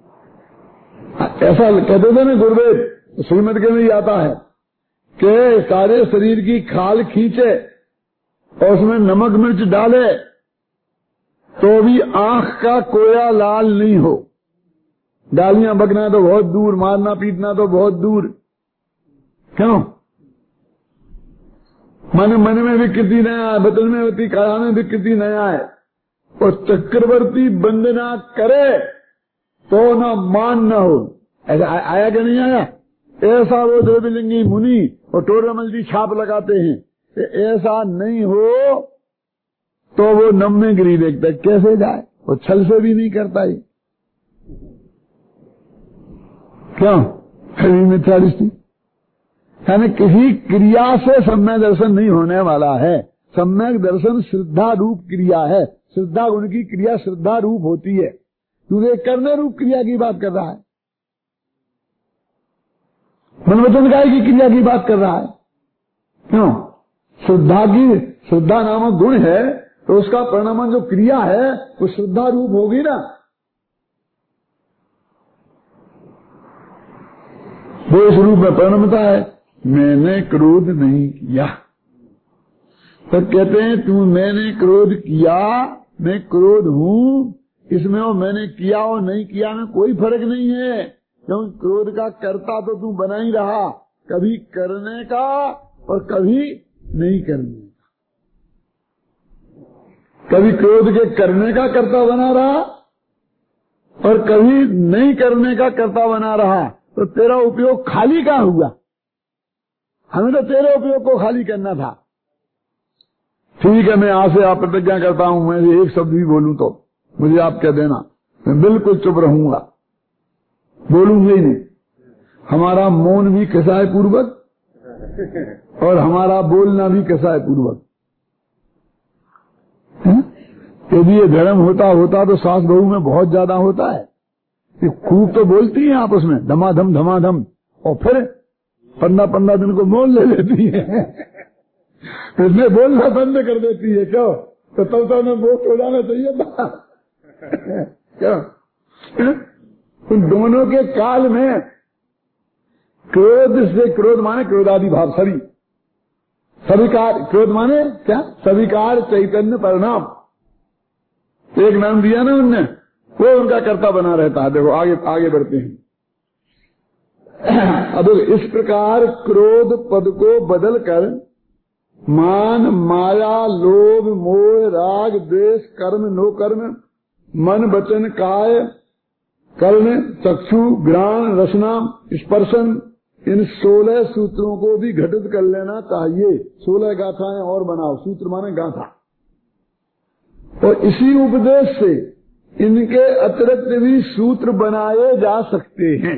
ऐसा कहते थे ना गुरुदेव, श्रीमद के में आता है कि सारे शरीर की खाल खींचे और उसमें नमक मिर्च डाले तो भी आंख का कोया लाल नहीं हो। डालियां बगना तो बहुत दूर, मारना पीटना तो बहुत दूर। क्यों? मन में विकृति न आए, बदन में होती काया में विकृति न आए, और चक्रवर्ती वंदना करे तो न मान न हो। ऐसा आया कि नहीं आया? ऐसा वो द्रविड़लिंगी मुनि और टोरमल जी छाप लगाते हैं कि ऐसा नहीं हो तो वो नम में गिरी देखता है, कैसे जाए? वो छल से भी नहीं करता ही। क्यों? मिथ्या दृष्टि, यानी किसी क्रिया से सम्यक दर्शन नहीं होने वाला है। सम्यक दर्शन श्रद्धा रूप क्रिया है। श्रद्धा गुण की क्रिया श्रद्धा रूप होती है, क्योंकि करने रूप क्रिया की बात कर रहा है, मनवचन काय की क्रिया की बात कर रहा है। क्यों? श्रद्धा नामक गुण है तो उसका परिणाम जो क्रिया है वो श्रद्धा रूप होगी ना। वो इस रूप में परिणमता है। मैंने क्रोध नहीं किया, तब कहते हैं तू मैंने क्रोध किया, मैं क्रोध हूं, इसमें वो मैंने किया और नहीं किया में कोई फर्क नहीं है, क्योंकि क्रोध का कर्ता तो तू बना ही रहा, कभी करने का और कभी नहीं करने का। कभी क्रोध के करने का कर्ता बना रहा और कभी नहीं करने का कर्ता बना रहा, तो तेरा उपयोग खाली का हुआ। हमें तो तेरे उपयोग को खाली करना था। ठीक है, मैं आज से आप प्रतिज्ञा करता हूं, मैं एक शब्द भी बोलूं तो मुझे आप कह देना, मैं बिल्कुल चुप रहूंगा, बोलूंगा ही नहीं। हमारा मौन भी कसाय पूर्वक और हमारा बोलना भी कसाय पूर्वक। यदि ये धर्म होता तो सास बहू में बहुत ज्यादा होता है। ये खूब तो बोलती है आपस में धमाधम, और फिर 15 दिन को मोल ले लेती है। इसमें बोलना बंद कर देती है। क्यों? तो तब में मोक्ष हो जाना चाहिए था। क्या उन दोनों के काल में क्रोध से, क्रोध माने क्रोधादि भाव, सविकार, क्रोध माने क्या? सविकार चैतन्य परिणाम, एक नाम दिया ना उनने, वो उनका कर्ता बना रहता है। देखो आगे बढ़ते हैं। अब इस प्रकार क्रोध पद को बदलकर मान, माया, लोभ, मोह, राग, द्वेष, कर्म, नो कर्म, मन, वचन, काय, कर्ण, चक्षु, घ्राण, रसना, स्पर्शन, इन 16 सूत्रों को भी घटित कर लेना चाहिए। 16 गाथाएं और बनाओ। सूत्र माने गाथा। और इसी उपदेश से इनके अतिरिक्त भी सूत्र बनाए जा सकते हैं।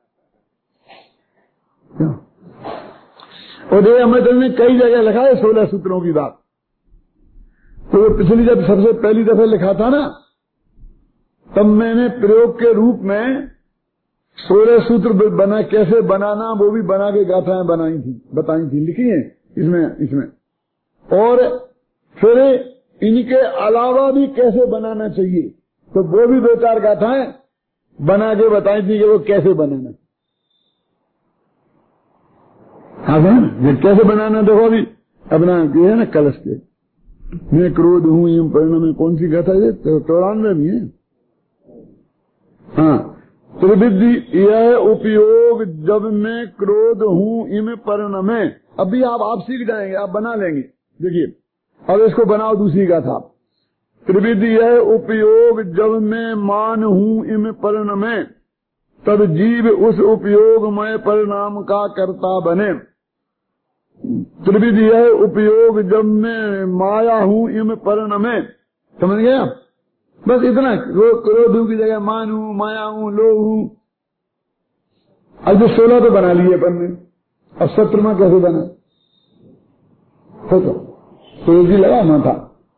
और ये अमृत ने कई जगह लिखा है 16 सूत्रों की बात। तो पिछली जब सबसे पहली दफे लिखा था ना, तब मैंने प्रयोग के रूप में 16 सूत्र बना, कैसे बनाना वो भी बना के गाथाएं बताई थी, लिखी हैं इसमें। और फिर इनके अलावा भी कैसे बनाना चाहिए, तो वो भी 2-4 गाथाएं बना के बताई थी कि वो कैसे बनाना। हाँ ये कैसे बनाना देखो। अभी अपना ये है ना कलश के, मैं क्रोध हूँ इम परिणाम में, कौन सी गाथा है? 94 में है। हाँ, त्रिविधि यह उपयोग जब मैं क्रोध हूँ इम परिणमे। अभी आप सीख जाएंगे, आप बना लेंगे। देखिए अब इसको बनाओ दूसरी गाथा। त्रिविधि यह उपयोग जब मैं मान हूँ इम परिणमे, तब जीव उस उपयोगमय परिणाम का कर्ता बने। त्रिविधि यह उपयोग जब मैं माया हूँ इम परिणमे। समझ गया? बस इतना। क्रोध की जगह मान हूँ, माया हूँ, लोभ हूँ। अब जो 16 तो बना लिए अपन ने, अब 17वां कैसे बना? तो जी लगा माथा।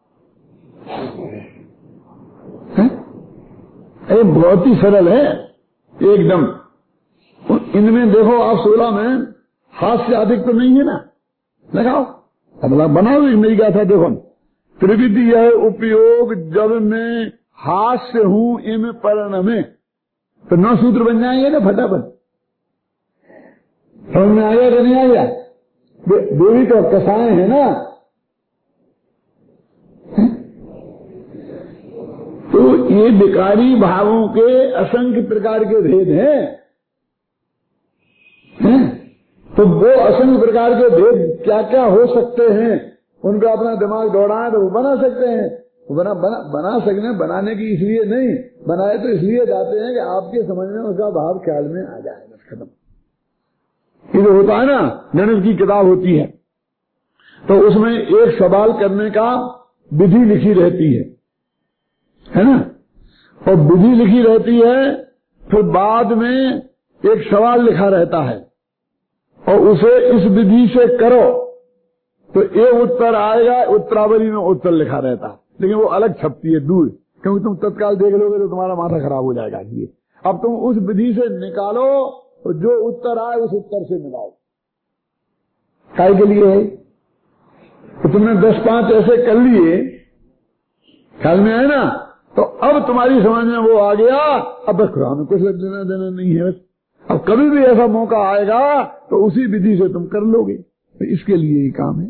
ये बहुत ही सरल है एकदम। इनमें देखो आप 16 में हास्य अधिक तो नहीं है ना, लगाओ। अब बनाओ एक नई गाथा। देखो त्रिविधि यह उपयोग जब मैं हास्य हूँ इम परिणमे, तो 9 सूत्र बन जाएंगे ना फटाफट। समझ में आया कि नहीं आया? देवी तो कसाएं है ना। तो ये विकारी भावों के असंख्य प्रकार के भेद हैं। तो वो असंख्य प्रकार के भेद क्या क्या हो सकते हैं, उनका अपना दिमाग दौड़ाएं तो वो बना सकते हैं। बना सकने, बनाने की इसलिए नहीं बनाए, तो इसलिए जाते हैं कि आपके समझ में उसका भाव ख्याल में आ जाए। बस खत्म। ये जो होता है ना, गणित की किताब होती है, तो उसमें एक सवाल करने का विधि लिखी रहती है ना। और विधि लिखी रहती है, फिर बाद में एक सवाल लिखा रहता है, और उसे इस विधि से करो तो एक उत्तर आएगा। उत्तरावली में उत्तर लिखा रहता है, लेकिन वो अलग छपती है दूर, क्योंकि तुम तत्काल देख लोगे तो तुम्हारा माथा खराब हो जाएगा। ये अब तुम उस विधि से निकालो, तो जो उत्तर आए उस उत्तर से मिलाओ। काय के लिए है? तो तुमने 10-5 ऐसे कर लिए, ख्याल में है ना, तो अब तुम्हारी समझ में वो आ गया। अब बस हमें कुछ लेना देना नहीं है। अब कभी भी ऐसा मौका आएगा तो उसी विधि से तुम कर लोगे। तो इसके लिए ही काम है।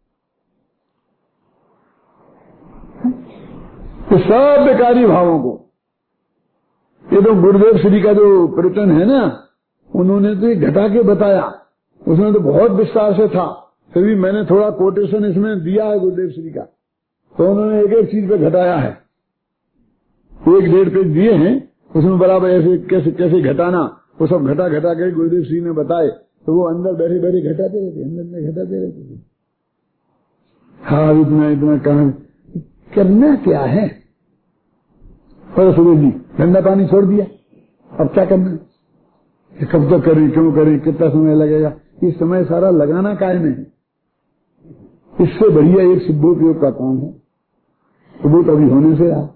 तो सब बेकारी भावों को, ये तो गुरुदेव श्री का जो प्रवचन है ना, उन्होंने तो घटा के बताया। उसमें तो बहुत विस्तार से था, फिर भी मैंने थोड़ा कोटेशन इसमें दिया है गुरुदेव श्री का। तो उन्होंने एक एक चीज पे घटाया है, 1-1.5 पेज दिए हैं। उसमें बराबर ऐसे कैसे कैसे घटाना, वो सब घटा के गुरुदेव श्री ने बताए। तो वो अंदर बैठे बैठे घटाते रहते, अंदर घटाते रहते। हाँ इतना करना क्या है? और सुरेश जी ठंडा पानी छोड़ दिया, अब क्या करना? कब तक करें, क्यों करें, कितना समय लगेगा? ये समय सारा लगाना काहे में है? इससे बढ़िया एक सिद्धोपयोग का काम है। सबूत अभी होने से रहा।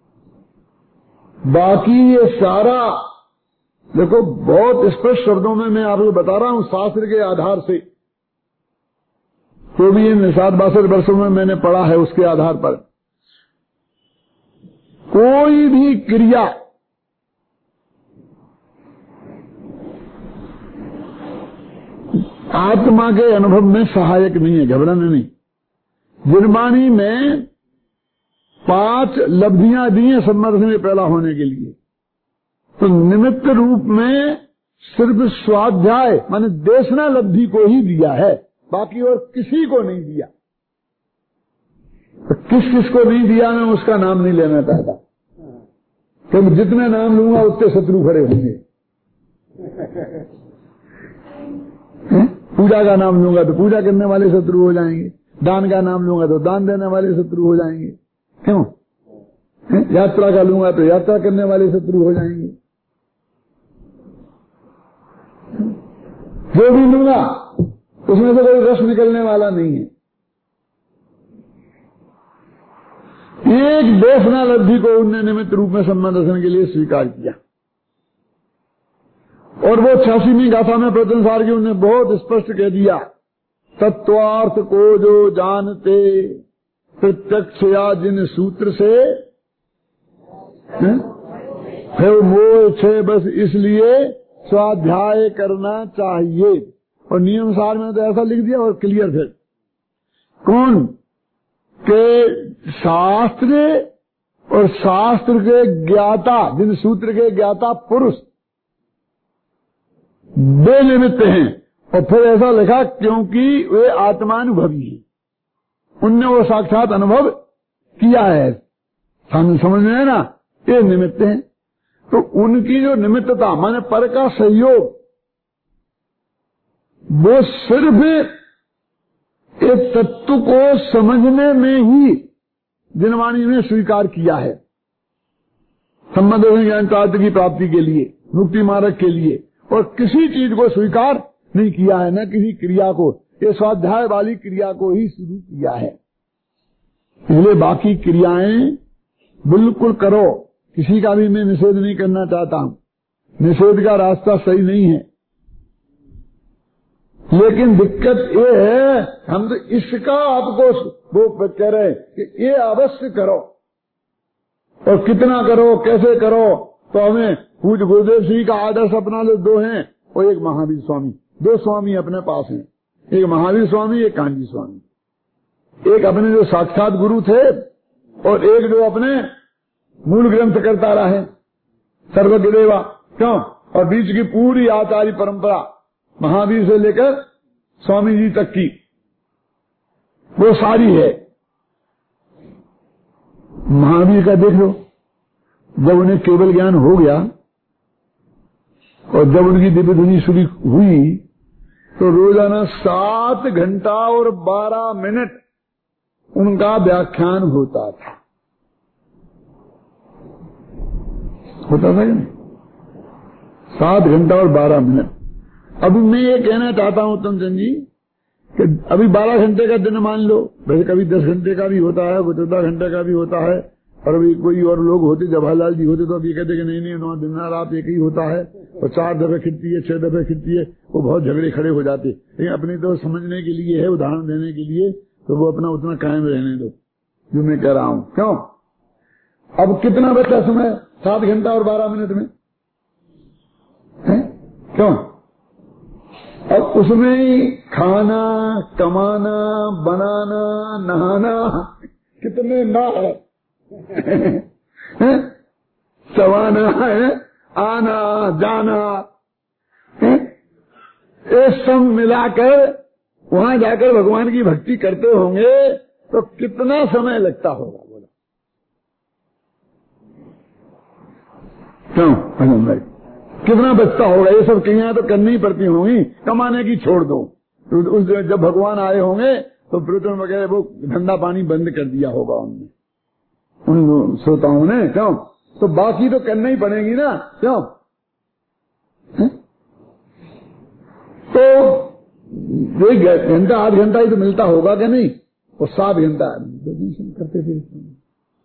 बाकी ये सारा देखो बहुत स्पष्ट शब्दों में मैं आपको बता रहा हूं शास्त्र के आधार से, तो भी इन 60-62 वर्षों में मैंने पढ़ा है, उसके आधार पर कोई भी क्रिया आत्मा के अनुभव में सहायक नहीं है, घबराना नहीं। निर्वाणी में 5 लब्धियां दी हैं सम्मर्थ में पैदा होने के लिए, तो निमित्त रूप में सिर्फ स्वाध्याय माने देशना लब्धि को ही दिया है, बाकी और किसी को नहीं दिया। तो किस किस को नहीं दिया मैं उसका नाम नहीं लेना चाहता, क्योंकि जितने नाम लूंगा उतने शत्रु खड़े होंगे। पूजा का नाम लूंगा तो पूजा करने वाले शत्रु हो जाएंगे, दान का नाम लूंगा तो दान देने वाले शत्रु हो जाएंगे, क्यों? यात्रा का लूंगा तो यात्रा करने वाले शत्रु हो जाएंगे। जो भी लूंगा उसमें से कोई रस निकलने वाला नहीं है। एक देशना लब्धि को उनने निमित्त रूप में सम्मान दर्शन के लिए स्वीकार किया, और वो 86वीं गाथा में प्रवचनसार की उन्हें बहुत स्पष्ट कह दिया, तत्वार्थ को जो जानते प्रत्यक्ष या जिन सूत्र से फिर मोह छे, बस इसलिए स्वाध्याय करना चाहिए। और नियम सार में तो ऐसा लिख दिया और क्लियर थे कौन के शास्त्र और शास्त्र के ज्ञाता, जिन सूत्र के ज्ञाता पुरुष बेनिमित्त हैं। और फिर ऐसा लिखा क्योंकि वे आत्मानुभवी हैं, उनने वो साक्षात अनुभव किया है, समझ में है ना, ये निमित्त हैं। तो उनकी जो निमित्तता माने पर का सहयोग, वो सिर्फ एक तत्व को समझने में ही जिनवाणी ने स्वीकार किया है, सम्बन्ध ज्ञान प्राप्ति की प्राप्ति के लिए, मुक्ति मार्ग के लिए, और किसी चीज को स्वीकार नहीं किया है, न किसी क्रिया को। ये स्वाध्याय वाली क्रिया को ही शुरू किया है। इसलिए बाकी क्रियाएं बिल्कुल करो, किसी का भी मैं निषेध नहीं करना चाहता हूं, निषेध का रास्ता सही नहीं है। लेकिन दिक्कत ये है हम तो इसका आपको वो कह रहे हैं कि ये अवश्य करो, और कितना करो कैसे करो। तो हमें पूज्य गुरुदेव श्री का आदर्श अपना लो, 2 हैं, और एक महावीर स्वामी, 2 स्वामी अपने पास हैं, एक महावीर स्वामी एक कांजी स्वामी। एक अपने जो साक्षात गुरु थे और एक जो अपने मूल ग्रंथ करता रहे सर्वज्ञ देवा, क्यों? और बीच की पूरी आचार्य परंपरा महावीर से लेकर स्वामी जी तक की वो सारी है। महावीर का देख लो, जब उन्हें केवल ज्ञान हो गया और जब उनकी दिव्य ध्वनि शुरू हुई तो रोजाना 7 घंटा और 12 मिनट उनका व्याख्यान होता था कि नहीं? 7 घंटा और 12 मिनट। अभी मैं ये कहना चाहता हूं उत्तमचंद जी कि अभी 12 घंटे का दिन मान लो, वैसे कभी 10 घंटे का भी होता है, 14 घंटे का भी होता है, और अभी कोई और लोग होते, जवाहरलाल जी होते तो अभी कहते कि नहीं 9 दिन रात एक ही होता है, और 4 दफे खिंचती है, 6 दफे खिंचती है, वो बहुत झगड़े खड़े हो जाते। लेकिन अपनी तो समझने के लिए है, उदाहरण देने के लिए, तो वो अपना उतना कायम रहने दो जो मैं कह रहा हूं। क्यों? अब कितना बचा समय? 7 घंटा और 12 मिनट में है? क्यों? अब उसमें ही खाना, कमाना, बनाना, नहाना, कितने ना है, सवाना है, आना जाना है? ये सब मिलाकर वहां जाकर भगवान की भक्ति करते होंगे तो कितना समय लगता होगा, बोला। क्यों भगवान भाई, कितना बचता होगा? ये सब क्रियाएं तो करनी ही पड़ती होंगी, कमाने की छोड़ दो। तो उस जब भगवान आए होंगे तो प्रवचन वगैरह वो धंधा पानी बंद कर दिया होगा उनने, उन श्रोताओं ने। क्यों? तो बाकी तो करना ही पड़ेगी ना, क्यों? तो 1 घंटा 8 घंटा ही तो मिलता होगा कि नहीं? और 7 घंटा करते थे।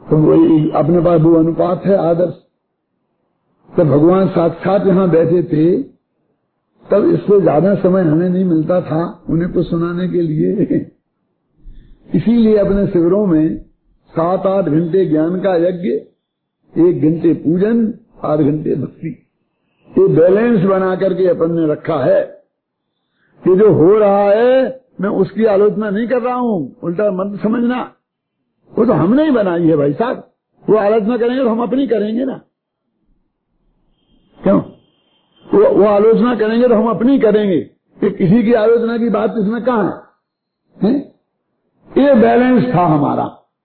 तो वही अपने पास वो अनुपात है आदर्श। जब भगवान साक्षात यहाँ बैठे थे तब इससे ज्यादा समय हमें नहीं मिलता था उन्हें कुछ सुनाने के लिए। इसीलिए अपने शिविरों में 7-8 घंटे ज्ञान का यज्ञ, 1 घंटे पूजन, 8 घंटे भक्ति, ये बैलेंस बना करके अपन ने रखा है। ये जो हो रहा है मैं उसकी आलोचना नहीं कर रहा हूँ, उल्टा मत समझना, वो तो हमने ही बनाई है भाई साहब। वो आलोचना करेंगे तो हम अपनी करेंगे ना, क्यों? वो आलोचना करेंगे तो हम अपनी करेंगे, कि किसी की आलोचना की बात इसमें कहाँ है? ये बैलेंस था हमारा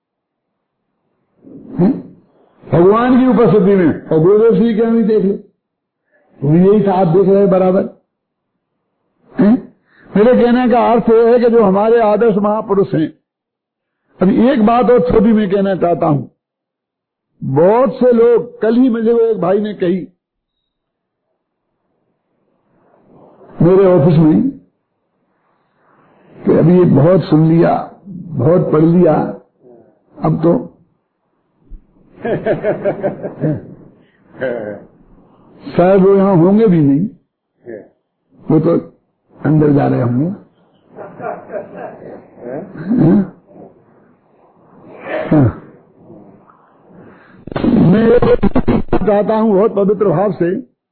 भगवान की उपस्थिति में। और गुरुदेव श्री क्या नहीं देख लो, वो यही था, आप देख रहे बराबर। मेरे कहने का अर्थ यह है कि जो हमारे आदर्श महापुरुष हैं, अभी एक बात और छोटी मैं कहना चाहता हूं। बहुत से लोग, कल ही मुझे वो एक भाई ने कही मेरे ऑफिस में कि अभी बहुत सुन लिया, बहुत पढ़ लिया, अब तो शायद वो यहां होंगे भी नहीं, वो तो अंदर जा रहे होंगे। मैं चाहता हूं बहुत पवित्र भाव से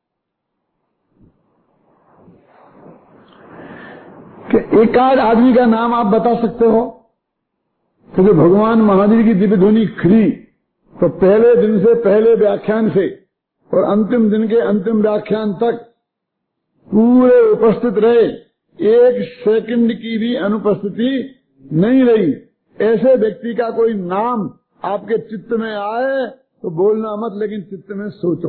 कि एकाध आदमी का नाम आप बता सकते हो, क्योंकि भगवान महावीर की दिव्य ध्वनि खरी तो पहले दिन से पहले व्याख्यान से और अंतिम दिन के अंतिम व्याख्यान तक पूरे उपस्थित रहे, 1 सेकंड की भी अनुपस्थिति नहीं रही। ऐसे व्यक्ति का कोई नाम आपके चित्त में आए तो बोलना मत, लेकिन चित्त में सोचो।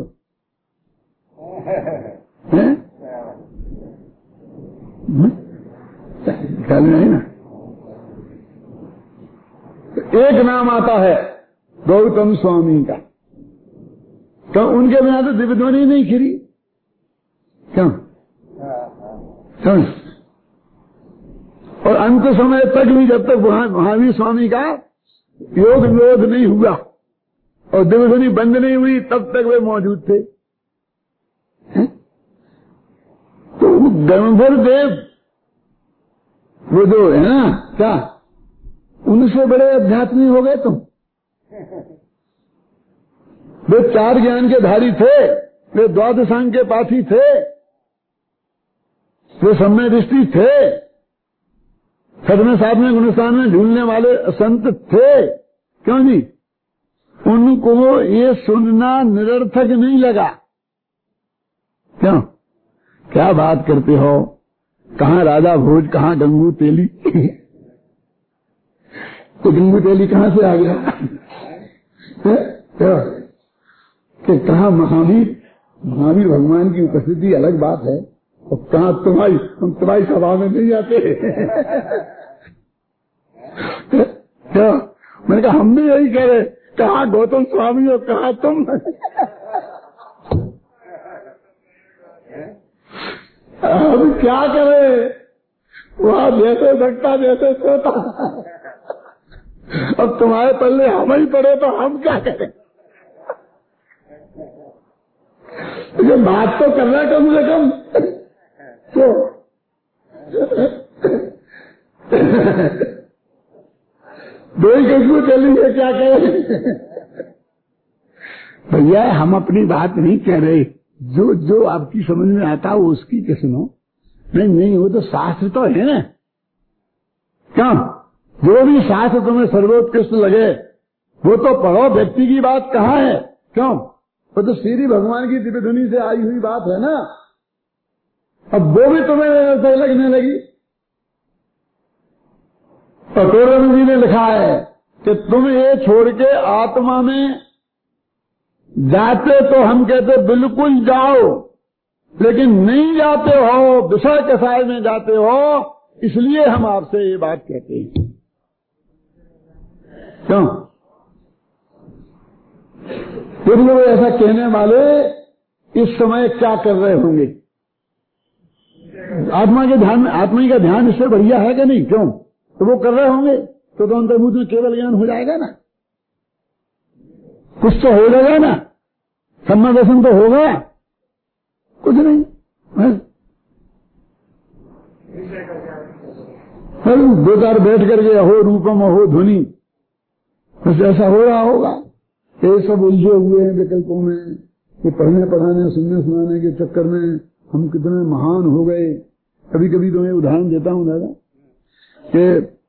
ख्याल में है ना? एक नाम आता है गौतम स्वामी का, तो उनके बिना तो दिव्य ध्वनि नहीं खिरी, क्यों? और अंत समय तक भी जब तक महावीर स्वामी का योग निरोध नहीं हुआ और दिव्य ध्वनि बंद नहीं हुई तब तक वे मौजूद थे। तो गणधर देव वो जो है ना, क्या उनसे बड़े अध्यात्मी हो गए तुम? वे 4 ज्ञान के धारी थे, वे द्वादशांग के पाठी थे, वे सम्य दृष्टि थे, सदमे साथ में गुणस्थान में झूलने वाले संत थे। क्यों जी? उनको ये सुनना निरर्थक नहीं लगा। क्यों? क्या बात करते हो, कहाँ राजा भोज, कहाँ गंगू तेली। तो गंगू तेली कहाँ से आ गया? कि कहाँ महावीर भगवान की उपस्थिति अलग बात है, और कहाँ तुम्हारी सभा में नहीं आते। क्या मैंने कहा, हम भी यही कह रहे, कहाँ गौतम स्वामी और कहाँ तुम। अब क्या करे, वहाँ जैसे सकता जैसे सोता। अब तुम्हारे पल्ले हम ही पड़े तो हम क्या करें? ये बात तो करना कम से कम तो दो ही किसको चलेंगे, क्या करें? भैया हम अपनी बात नहीं कह रहे, जो आपकी समझ में आता है वो उसकी सुनो। नहीं वो तो शास्त्र तो है ना, क्यों? जो भी शास्त्र तुम्हें सर्वोत्कृष्ट लगे वो तो पढ़ो, व्यक्ति की बात कहाँ है? क्यों? वो तो श्री भगवान की दिव्य ध्वनि से आई हुई बात है ना। अब वो भी तुम्हें सही लगने लगी। तो टोरम जी ने लिखा है कि तुम ये छोड़ के आत्मा में जाते तो हम कहते बिल्कुल जाओ, लेकिन नहीं जाते हो, विषय कसाय में जाते हो, इसलिए हम आपसे ये बात कहते हैं। क्यों? फिर लोग ऐसा कहने वाले इस समय क्या कर रहे होंगे? आत्मा के ध्यान में, आत्मा का ध्यान इससे बढ़िया है कि नहीं? क्यों? तो वो कर रहे होंगे तो अंतर्भूत में केवल ज्ञान हो जाएगा ना। कुछ तो हो जाएगा ना, सम्मा दर्शन तो होगा, कुछ नहीं। दो चार बैठ करके अहो रूपम अहो ध्वनि, बस ऐसा हो रहा होगा। ये सब उलझे हुए हैं विकल्पों में, ये पढ़ने पढ़ाने सुनने सुनाने के चक्कर में हम कितने महान हो गए। कभी कभी तो मैं उदाहरण देता हूँ दादा कि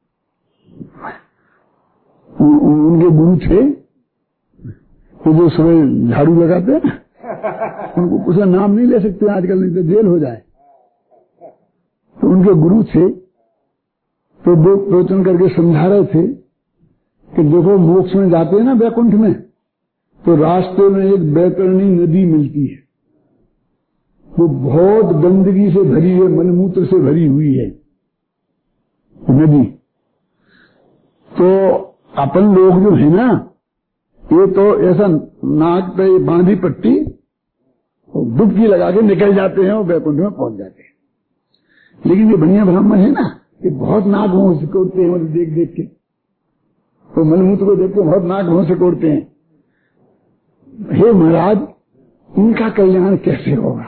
उनके गुरु थे तो जो सुबह झाड़ू लगाते हैं उनको उसका नाम नहीं ले सकते आजकल, नहीं तो जेल हो जाए। तो उनके गुरु थे तो वो प्रवचन करके समझा रहे थे कि देखो मोक्ष में जाते हैं ना वैकुंठ में, तो रास्ते में एक बैतरणी नदी मिलती है, वो बहुत गंदगी से भरी है, मलमूत्र से भरी हुई है नदी। तो अपन लोग जो है ना, ये तो ऐसा नाक पे बांधी पट्टी डुबकी लगा के निकल जाते हैं और वैकुंठ में पहुंच जाते हैं। लेकिन ये बढ़िया ब्राह्मण है ना, ये बहुत नाक मुंह से कोड़ते हैं, मतलब देख देख के तो मलमूत्र को देख के बहुत नाक मुंह से कोड़ते हैं। हे महाराज, इनका कल्याण कैसे होगा?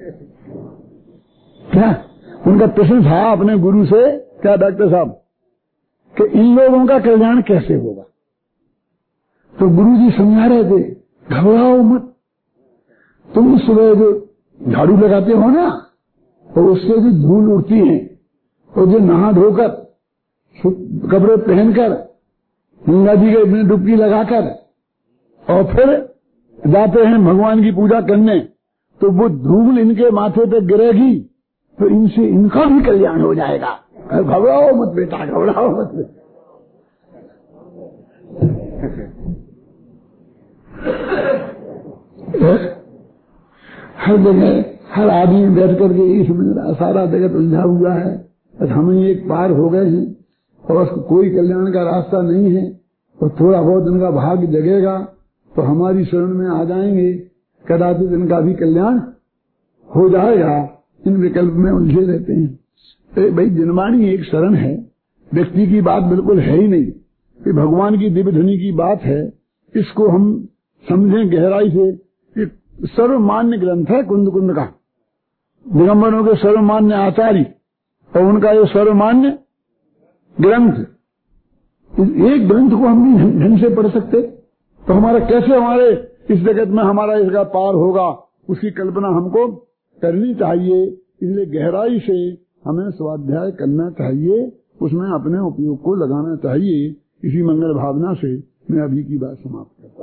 क्या उनका प्रश्न था अपने गुरु से, क्या डॉक्टर साहब, कि इन लोगों का कल्याण कैसे होगा? तो गुरु जी समझा रहे थे, घबराओ मत, तुम सुबह जो झाड़ू लगाते हो ना, तो उससे जो धूल उड़ती है, तो जो नहा धोकर कपड़े पहनकर गंगा जी के में डुबकी लगाकर और फिर जाते हैं भगवान की पूजा करने, तो वो धूल इनके माथे पे गिरेगी तो इनसे इनका भी कल्याण हो जाएगा। घबराओ मत बेटा, घबराओ मत। हर जगह हर आदमी बैठ करके ये समझ रहा सारा जगत उलझा हुआ है, बस हम ही एक पार हो गए हैं और उसको कोई कल्याण का रास्ता नहीं है। और थोड़ा बहुत इनका भाग्य जगेगा तो हमारी शरण में आ जाएंगे, कदाचित इनका भी कल्याण हो जाएगा। इन विकल्प में उलझे रहते हैं। तो भाई जिनवाणी एक शरण है, व्यक्ति की बात बिल्कुल है ही नहीं, कि भगवान की दिव्य ध्वनि की बात है। इसको हम समझें गहराई से। सर्वमान्य ग्रंथ है कुंद कुंद का, दिगंबरों के सर्वमान्य आचार्य और उनका ये सर्वमान्य ग्रंथ। एक ग्रंथ को हम नहीं ढंग से पढ़ सकते तो हमारा कैसे हमारे इस जगत में हमारा इसका पार होगा, उसकी कल्पना हमको करनी चाहिए। इसलिए गहराई से हमें स्वाध्याय करना चाहिए, उसमें अपने उपयोग को लगाना चाहिए। इसी मंगल भावना से मैं अभी की बात समाप्त करता हूं।